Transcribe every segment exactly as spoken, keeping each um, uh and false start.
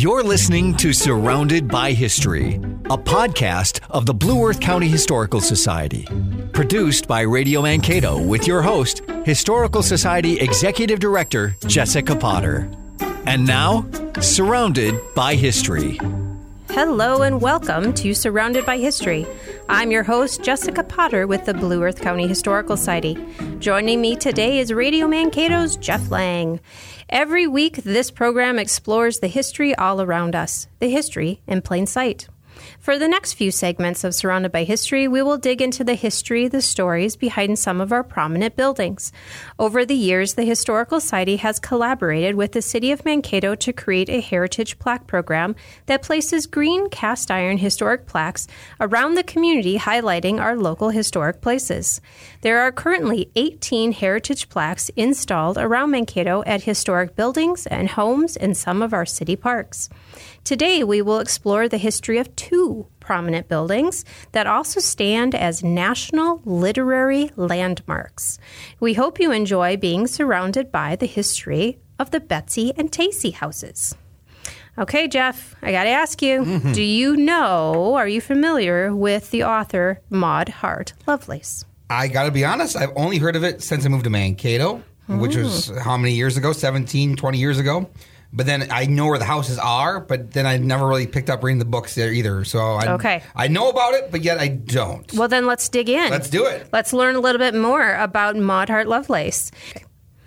You're listening to Surrounded by History, a podcast of the Blue Earth County Historical Society. Produced by Radio Mankato with your host, Historical Society Executive Director Jessica Potter. And now, Surrounded by History. Hello and welcome to Surrounded by History. I'm your host, Jessica Potter with the Blue Earth County Historical Society. Joining me today is Radio Mankato's Jeff Lang. Every week, this program explores the history all around us, the history in plain sight. For the next few segments of Surrounded by History, we will dig into the history, the stories behind some of our prominent buildings. Over the years, the Historical Society has collaborated with the City of Mankato to create a heritage plaque program that places green cast iron historic plaques around the community highlighting our local historic places. There are currently eighteen heritage plaques installed around Mankato at historic buildings and homes in some of our city parks. Today, we will explore the history of two prominent buildings that also stand as national literary landmarks. We hope you enjoy being surrounded by the history of the Betsy and Tacy houses. Okay, Jeff, I got to ask you, mm-hmm. do you know, are you familiar with the author Maud Hart Lovelace? I got to be honest, I've only heard of it since I moved to Mankato, mm. which was how many years ago? seventeen, twenty years ago. But then I know where the houses are, but then I never really picked up reading the books there either. So I, okay. I know about it, but yet I don't. Well, then let's dig in. Let's do it. Let's learn a little bit more about Maud Hart Lovelace. Okay.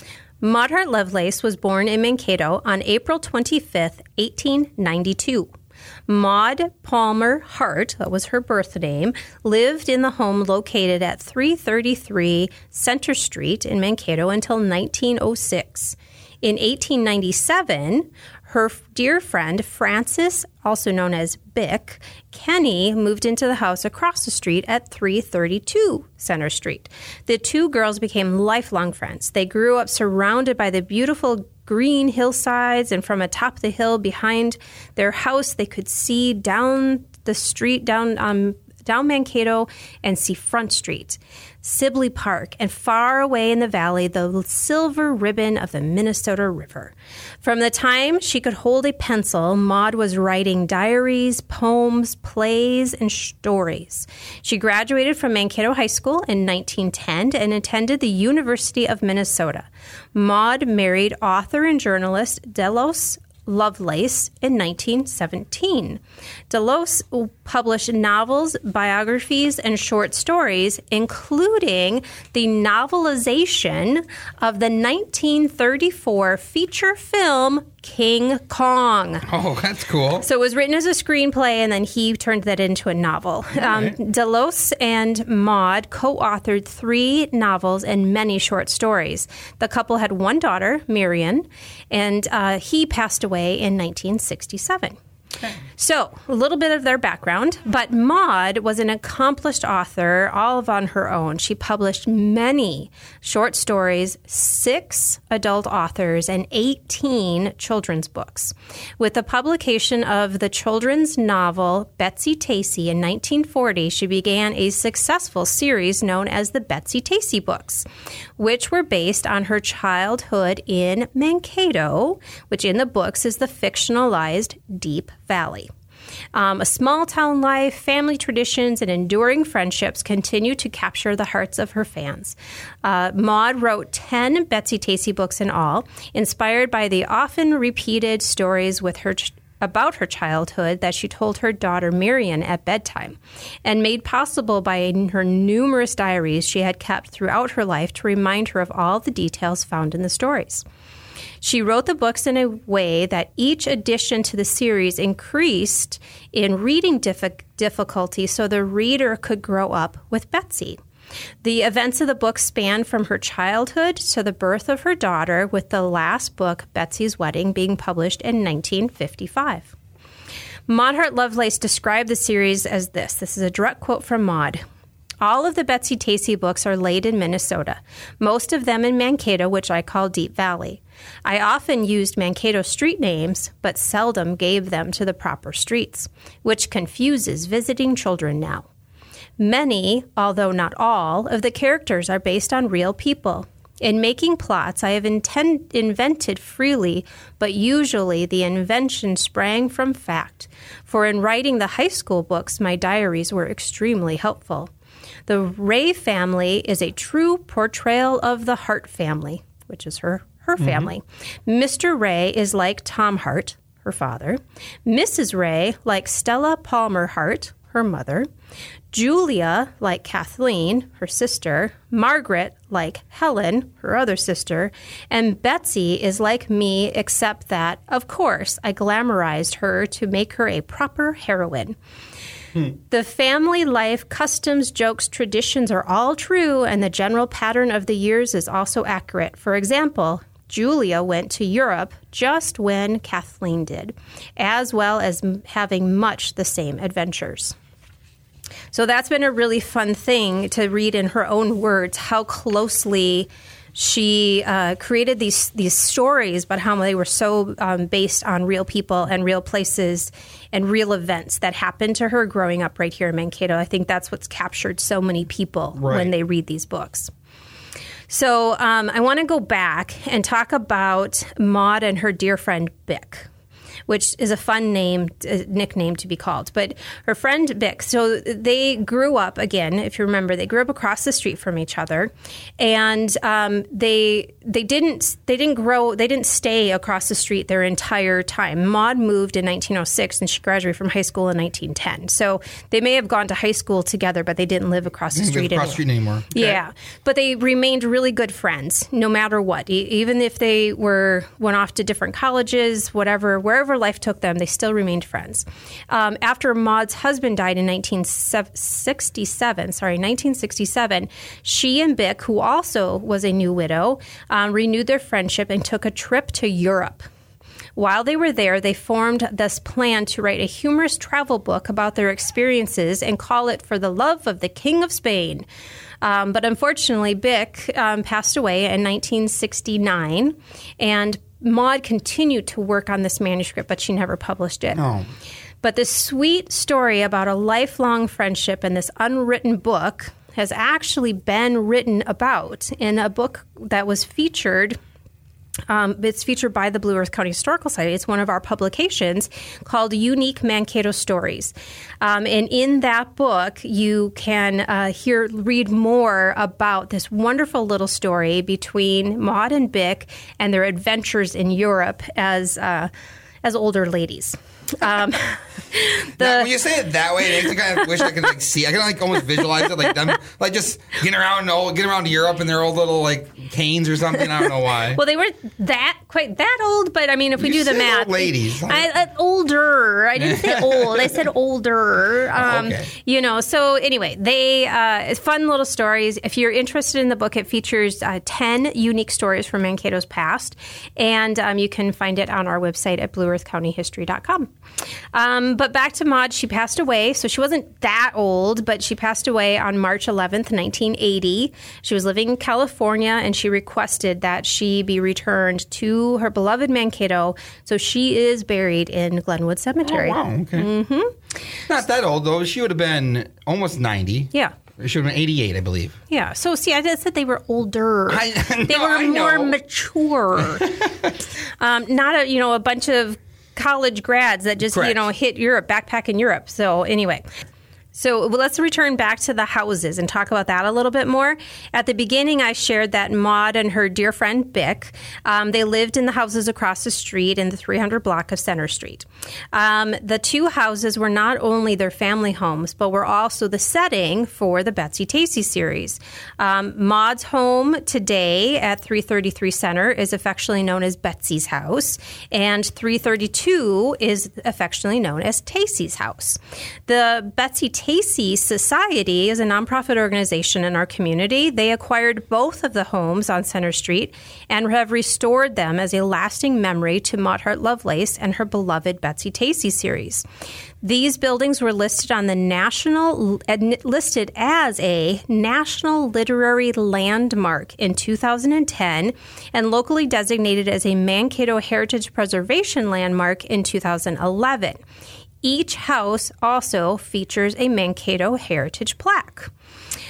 Maud Hart Lovelace was born in Mankato on April twenty-fifth, eighteen ninety-two. Maud Palmer Hart, that was her birth name, lived in the home located at three thirty-three Center Street in Mankato until nineteen oh six. In eighteen ninety-seven, her dear friend Frances, also known as Bick, Kenny, moved into the house across the street at three thirty-two Center Street. The two girls became lifelong friends. They grew up surrounded by the beautiful green hillsides, and from atop the hill behind their house, they could see down the street, down um, down Mankato, and see Front Street, Sibley Park, and far away in the valley, the silver ribbon of the Minnesota River. From the time she could hold a pencil, Maud was writing diaries, poems, plays, and stories. She graduated from Mankato High School in nineteen ten and attended the University of Minnesota. Maud married author and journalist Delos Lovelace in nineteen seventeen. Delos published novels, biographies, and short stories, including the novelization of the nineteen thirty-four feature film King Kong. Oh, that's cool. So it was written as a screenplay, and then he turned that into a novel. Um, Delos and Maud co-authored three novels and many short stories. The couple had one daughter, Marion, and uh, he passed away in nineteen sixty-seven. Okay. So, a little bit of their background, but Maud was an accomplished author all of on her own. She published many short stories, six adult authors, and eighteen children's books. With the publication of the children's novel Betsy Tacy in nineteen forty, she began a successful series known as the Betsy Tacy books, which were based on her childhood in Mankato, which in the books is the fictionalized Deep Valley. Um, a small-town life, family traditions, and enduring friendships continue to capture the hearts of her fans. Uh, Maud wrote ten Betsy Tacy books in all, inspired by the often repeated stories with her ch- about her childhood that she told her daughter Marion at bedtime, and made possible by her numerous diaries she had kept throughout her life to remind her of all the details found in the stories. She wrote the books in a way that each addition to the series increased in reading diff- difficulty so the reader could grow up with Betsy. The events of the book span from her childhood to the birth of her daughter, with the last book, Betsy's Wedding, being published in nineteen fifty-five. Maud Hart Lovelace described the series as this. This is a direct quote from Maud. All of the Betsy Tacy books are laid in Minnesota, most of them in Mankato, which I call Deep Valley. I often used Mankato street names, but seldom gave them to the proper streets, which confuses visiting children now. Many, although not all, of the characters are based on real people. In making plots, I have intend- invented freely, but usually the invention sprang from fact. For in writing the high school books, my diaries were extremely helpful. The Ray family is a true portrayal of the Hart family, which is her, her mm-hmm. family. Mister Ray is like Tom Hart, her father. Missus Ray like Stella Palmer Hart, her mother. Julia, like Kathleen, her sister, Margaret, like Helen, her other sister, and Betsy is like me, except that, of course, I glamorized her to make her a proper heroine. Hmm. The family life, customs, jokes, traditions are all true, and the general pattern of the years is also accurate. For example, Julia went to Europe just when Kathleen did, as well as having much the same adventures. So that's been a really fun thing to read in her own words, how closely she uh, created these these stories, but how they were so um, based on real people and real places and real events that happened to her growing up right here in Mankato. I think that's what's captured so many people right. when they read these books. So um, I want to go back and talk about Maud and her dear friend Bick, which is a fun name, a nickname to be called. But her friend Bick, so they grew up, again, if you remember, they grew up across the street from each other. And um, they they didn't they didn't grow, they didn't stay across the street their entire time. Maud moved in nineteen oh six, and she graduated from high school in nineteen ten. So they may have gone to high school together, but they didn't live across the street across the street anymore. Okay. Yeah. But they remained really good friends, no matter what. E- even if they were went off to different colleges, whatever, wherever life took them, they still remained friends. Um, after Maud's husband died in nineteen sixty-seven, sorry, nineteen sixty-seven, she and Bick, who also was a new widow, um, renewed their friendship and took a trip to Europe. While they were there, they formed this plan to write a humorous travel book about their experiences and call it For the Love of the King of Spain. Um, but unfortunately, Bick um, passed away in nineteen sixty-nine, and Maud continued to work on this manuscript, but she never published it. Oh. But this sweet story about a lifelong friendship and this unwritten book has actually been written about in a book that was featured. Um, it's featured by the Blue Earth County Historical Society. It's one of our publications called Unique Mankato Stories. Um, and in that book, you can uh, hear, read more about this wonderful little story between Maud and Bick and their adventures in Europe as uh, as older ladies. Um, the, now, when you say it that way, it makes me kind of wish I could like see. I can like almost visualize it, like them, like just getting around, old, getting around to Europe in their old little like canes or something. I don't know why. Well, they weren't that quite that old, but I mean, if we you do the math, old ladies, I, uh, older. I didn't say old. I said older. Um, oh, okay. You know. So anyway, they uh, fun little stories. If you're interested in the book, it features uh, ten unique stories from Mankato's past, and um, you can find it on our website at blue earth county history dot com. Um, but back to Maud, she passed away. So she wasn't that old, but she passed away on March eleventh, nineteen eighty. She was living in California, and she requested that she be returned to her beloved Mankato. So she is buried in Glenwood Cemetery. Oh, wow. Okay. Mm-hmm. Not that old, though. She would have been almost ninety. Yeah. She would have been eighty-eight, I believe. Yeah. So, see, I just said they were older. I, no, they were I more know. mature. um, not a, you know, a bunch of college grads that just, Correct. you know, hit Europe, backpack in Europe. So anyway, so let's return back to the houses and talk about that a little bit more. At the beginning, I shared that Maud and her dear friend Bick, um, they lived in the houses across the street in the three hundred block of Center Street. Um, the two houses were not only their family homes, but were also the setting for the Betsy Tacy series. Um, Maud's home today at three thirty-three Center is affectionately known as Betsy's house, and three thirty-two is affectionately known as Tacy's house. The Betsy Tacy Society is a nonprofit organization in our community. They acquired both of the homes on Center Street and have restored them as a lasting memory to Maud Hart Lovelace and her beloved Betsy Tacy series. These buildings were listed on the national listed as a National Literary Landmark in two thousand ten and locally designated as a Mankato Heritage Preservation Landmark in two thousand eleven. Each house also features a Mankato Heritage plaque.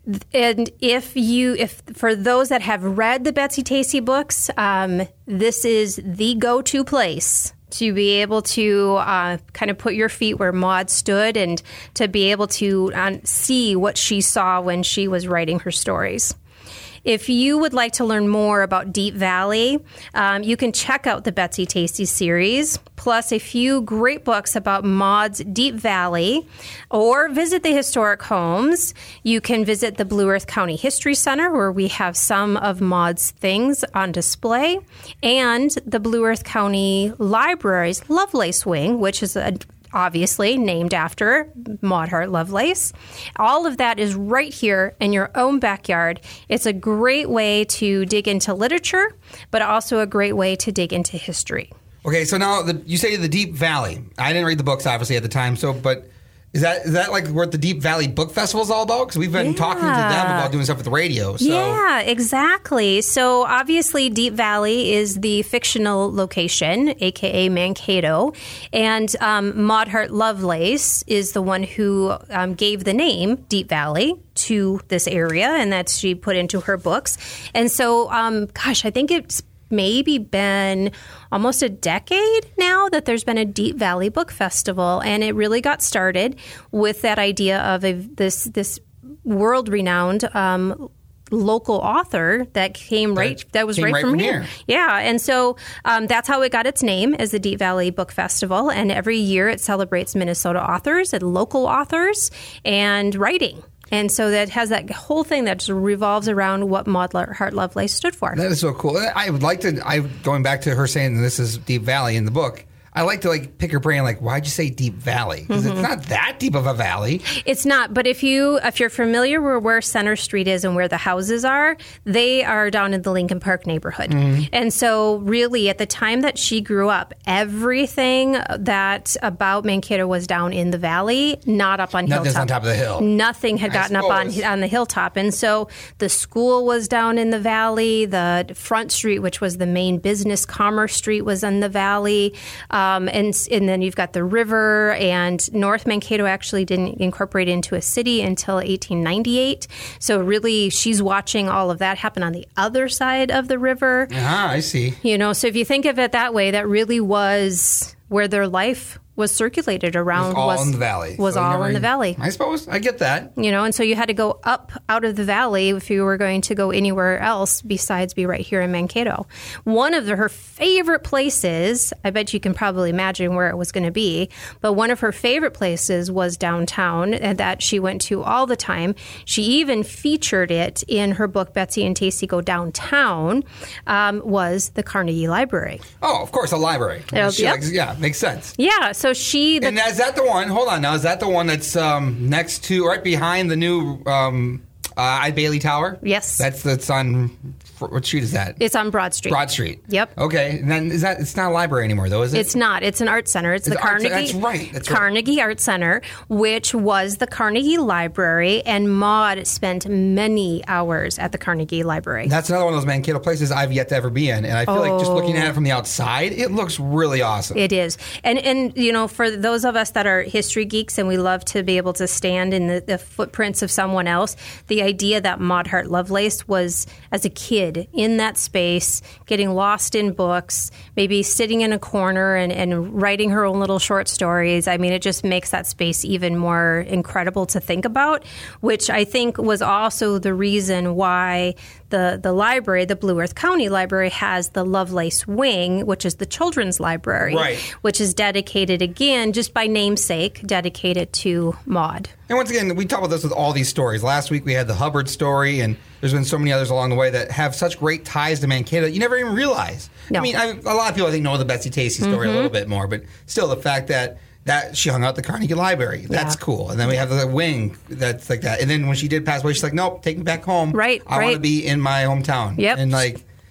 And if you, if for those that have read the Betsy Tacy books, um, this is the go-to place to be able to uh, kind of put your feet where Maud stood and to be able to uh, see what she saw when she was writing her stories. If you would like to learn more about Deep Valley, um, you can check out the Betsy Tacy series, plus a few great books about Maud's Deep Valley, or visit the historic homes. You can visit the Blue Earth County History Center, where we have some of Maud's things on display, and the Blue Earth County Library's Lovelace Wing, which is a obviously named after Maud Hart Lovelace. All of that is right here in your own backyard. It's a great way to dig into literature, but also a great way to dig into history. Okay, so now the, you say the Deep Valley. I didn't read the books, obviously, at the time, so but... Is that is that like what the Deep Valley Book Festival is all about? Because we've been yeah. talking to them about doing stuff with the radio. So. Yeah, exactly. So obviously Deep Valley is the fictional location, a k a. Mankato. And um, Maud Hart Lovelace is the one who um, gave the name Deep Valley to this area, and that she put into her books. And so, um, gosh, I think it's maybe been almost a decade now that there's been a Deep Valley Book Festival, and it really got started with that idea of a, this this world-renowned um, local author that came right that, that was right, right from, from here. here. Yeah, and so um, that's how it got its name, as the Deep Valley Book Festival, and every year it celebrates Minnesota authors and local authors and writing. And so that has that whole thing that just revolves around what Maud Hart Lovelace stood for. That is so cool. I would like to, I going back to her saying this is Deep Valley in the book, I like to like pick her brain, like, why'd you say Deep Valley? Because mm-hmm. it's not that deep of a valley. It's not, but if you if you're familiar with where Center Street is and where the houses are, they are down in the Lincoln Park neighborhood. Mm-hmm. And so, really, at the time that she grew up, everything that about Mankato was down in the valley, not up on Nothing's hilltop. on top of the hill. Nothing had gotten up on on the hilltop, and so the school was down in the valley. The Front Street, which was the main business, Commerce Street, was in the valley. Um, Um, and and then you've got the river, and North Mankato actually didn't incorporate into a city until eighteen ninety-eight. So really, she's watching all of that happen on the other side of the river. Ah, I see. You know, so if you think of it that way, that really was where their life was circulated around. It was all was, in the valley. Was so all never, in the valley. I suppose. I get that. You know, and so you had to go up out of the valley if you were going to go anywhere else besides be right here in Mankato. One of the, her favorite places, I bet you can probably imagine where it was going to be, but one of her favorite places was downtown, and that she went to all the time. She even featured it in her book, Betsy and Tacy Go Downtown, um, was the Carnegie Library. Oh, of course, a library. Oh, she yep. likes, yeah, makes sense. Yeah, so she... The, and is that the one, hold on now, is that the one that's um, next to, right behind the new um, uh, I. Bailey Tower? Yes. That's, that's on, what street is that? It's on Broad Street. Broad Street. Yep. Okay, and then is that, it's not a library anymore though, is it? It's not. It's an art center. It's, it's the Carnegie. Art, that's right. That's Carnegie right. Art Center, which was the Carnegie Library, and Maud spent many hours at the Carnegie Library. That's another one of those Mankato places I've yet to ever be in, and I feel oh. like just looking at it from the outside, it looks really awesome. It is. And, and you know, for those of us that are history geeks and we love to be able to stand in the, the footprints of someone else, the idea that Maud Hart Lovelace was, as a kid, in that space, getting lost in books, maybe sitting in a corner and, and writing her own little short stories. I mean, it just makes that space even more incredible to think about, which I think was also the reason why the, the library, the Blue Earth County Library, has the Lovelace Wing, which is the children's library, right. which is dedicated, again, just by namesake, dedicated to Maud. And once again, we talk about this with all these stories. Last week we had the Hubbard story, and there's been so many others along the way that have such great ties to Mankato that you never even realize. No. I mean, I, a lot of people I think know the Betsy Tacy story mm-hmm. a little bit more, but still the fact that that she hung out at the Carnegie Library, that's yeah. cool. And then we have the wing that's like that. And then when she did pass away, she's like, nope, take me back home. Right, I right. want to be in my hometown. Yep. And like,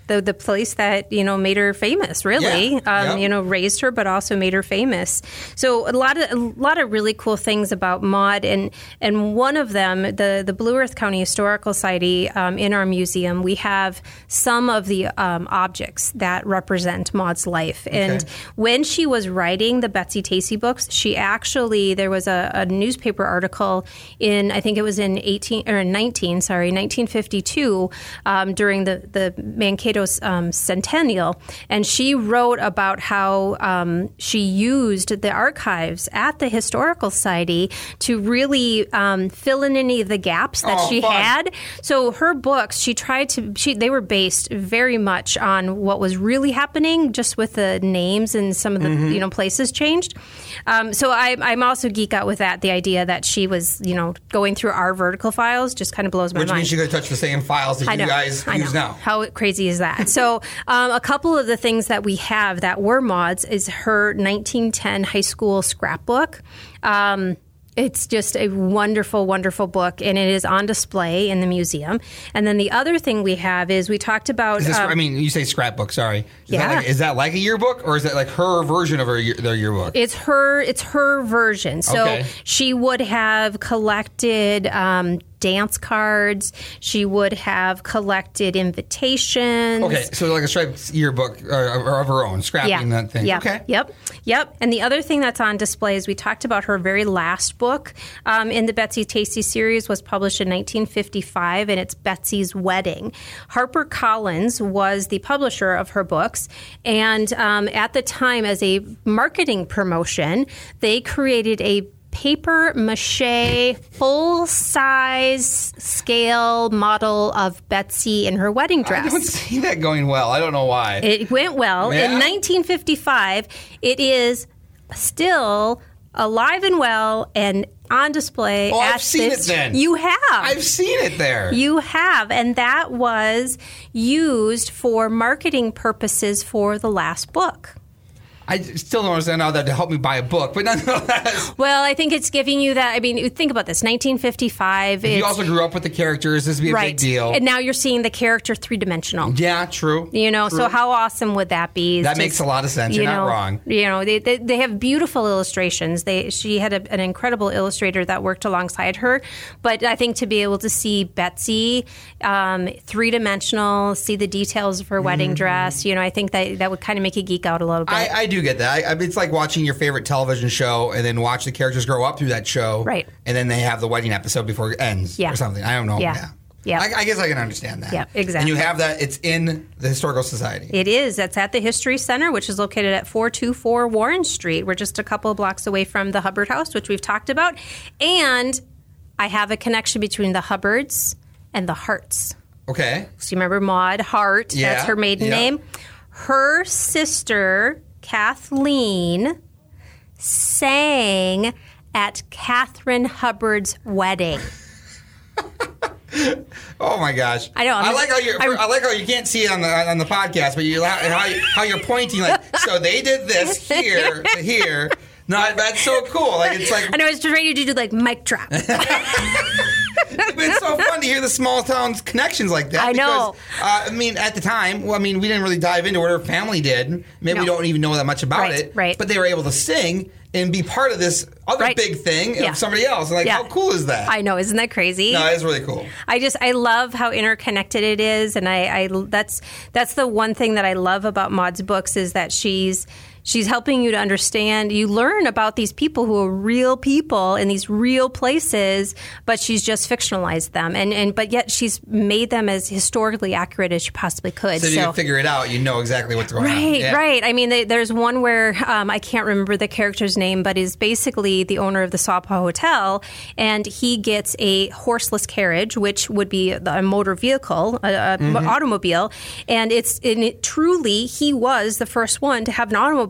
the the place that, you know, made her famous, really. Yeah. Um, Yep. You know, raised her, but also made her famous. So a lot of a lot of really cool things about Maud, and and one of them, the the Blue Earth County Historical Society, um, in our museum, we have some of the um, objects that represent Maud's life. Okay. And when she was writing the Betsy Tacy books, she actually there was a, a newspaper article in, I think it was in eighteen or nineteen, sorry, nineteen fifty-two, um, during the the Mankato um, centennial, and she wrote about how um, she used the archives at the Historical Society to really um, fill in any of the gaps that Oh, she fun. had. So her books, she tried to, she they were based very much on what was really happening, just with the names and some of the Mm-hmm. you know places changed. Um, so I, I'm also geek out with that. The idea that she was you know going through our vertical files just kind of blows my Which mind. means you could touch the same files that I you know. guys I use know. now. How crazy is that? So, um, a couple of the things that we have that were Maud's is her nineteen ten high school scrapbook. Um, It's just a wonderful, wonderful book, and it is on display in the museum. And then the other thing we have is we talked about. Is this, um, I mean, you say scrapbook. Sorry. Is Yeah. That like, is that like a yearbook, or is that like her version of her year, their yearbook? It's her. It's her version. So Okay. she would have collected um, dance cards. She would have collected invitations. Okay, so like a striped yearbook or, or of her own, scrapping that thing. Yeah. Okay. Yep. Yep. And the other thing that's on display is we talked about her very last book um, in the Betsy Tacy series was published in nineteen fifty-five, and it's Betsy's Wedding. HarperCollins was the publisher of her books, and um, at the time, as a marketing promotion, they created a paper mache full size scale model of Betsy in her wedding dress. I don't see that going well. I don't know why. It went well. Yeah? In nineteen fifty-five, it is still alive and well and on display. Oh, at I've seen this- it then. You have. I've seen it there. You have. And that was used for marketing purposes for the last book. I still don't understand how that to help me buy a book, but nonetheless. Well, I think it's giving you that. I mean, think about this. nineteen fifty-five. If you it's- also grew up with the characters, this would be a right. big deal. And now you're seeing the character three-dimensional. Yeah, true. You know, True. so how awesome would that be? It's That makes a lot of sense. You're you not know, wrong. You know, they, they they have beautiful illustrations. They she had a, an incredible illustrator that worked alongside her. But I think to be able to see Betsy um, three dimensional, see the details of her wedding Mm-hmm. dress, you know, I think that that would kind of make you geek out a little bit. I, I do get that. I, I mean, it's like watching your favorite television show and then watch the characters grow up through that show. Right. And then they have the wedding episode before it ends Yeah. or something. I don't know. Yeah. Yeah. Yeah. I, I guess I can understand that. Yeah, exactly. And you have that. It's in the Historical Society. It is. That's at the History Center, which is located at four two four Warren Street. We're just a couple of blocks away from the Hubbard House, which we've talked about. And I have a connection between the Hubbards and the Harts. Okay. So you remember Maud Hart? Yeah, That's her maiden yeah. name. Her sister, Kathleen, sang at Catherine Hubbard's wedding. Oh my gosh! I know, I'm I just- like how you're. I'm- I like how you can't see it on the on the podcast, but you how you- how you're pointing like. So they did this here to here. No, that's so cool. Like it's like. I know, I was just ready to do like mic drop. But it's so fun to hear the small towns connections like that. I know. Because, uh, I mean, at the time, well, I mean, we didn't really dive into what her family did. Maybe we No. don't even know that much about Right, it. right. But they were able to sing and be part of this other Right. big thing Yeah. of somebody else. And like, Yeah. how cool is that? I know, isn't that crazy? no, it's really cool. I just I love how interconnected it is, and I, I that's that's the one thing that I love about Maud's books is that she's she's helping you to understand. You learn about these people who are real people in these real places, but she's just fictionalized them, and and but yet she's made them as historically accurate as she possibly could. So, if you can figure it out, you know exactly what's going on. Right, Yeah. right. I mean, they, there's one where um, I can't remember the character's name, but is basically the owner of the Saw Paw Hotel, and he gets a horseless carriage, which would be a motor vehicle, a, a Mm-hmm. automobile, and it's and it truly he was the first one to have an automobile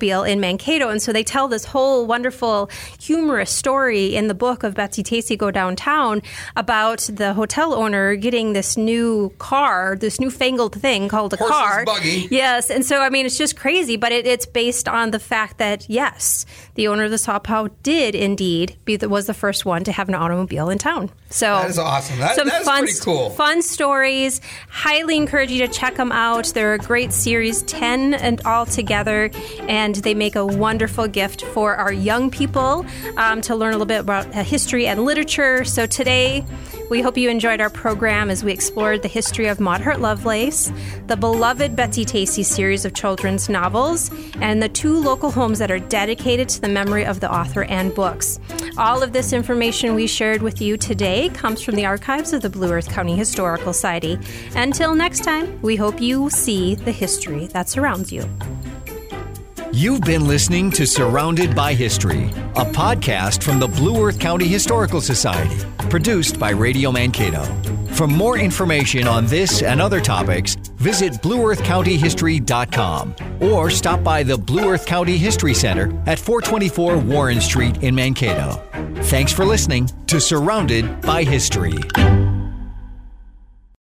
automobile in Mankato. And so they tell this whole wonderful, humorous story in the book of Betsy Tacy Go Downtown about the hotel owner getting this new car, this newfangled thing called a Horseless car. buggy. Yes. And so, I mean, it's just crazy, but it, it's based on the fact that, yes, the owner of the Saw Plow did indeed be the, was the first one to have an automobile in town. So That is awesome. That, some that is fun, pretty cool. Fun stories. Highly encourage you to check them out. They're a great series, ten and all together, and they make a wonderful gift for our young people um, to learn a little bit about uh, history and literature. So today, we hope you enjoyed our program as we explored the history of Maud Hart Lovelace, the beloved Betsy Tacy series of children's novels, and the two local homes that are dedicated to the memory of the author and books. All of this information we shared with you today comes from the archives of the Blue Earth County Historical Society. Until next time, we hope you see the history that surrounds you. You've been listening to Surrounded by History, a podcast from the Blue Earth County Historical Society, produced by Radio Mankato. For more information on this and other topics, visit blue earth county history dot com or stop by the Blue Earth County History Center at four twenty-four Warren Street in Mankato. Thanks for listening to Surrounded by History.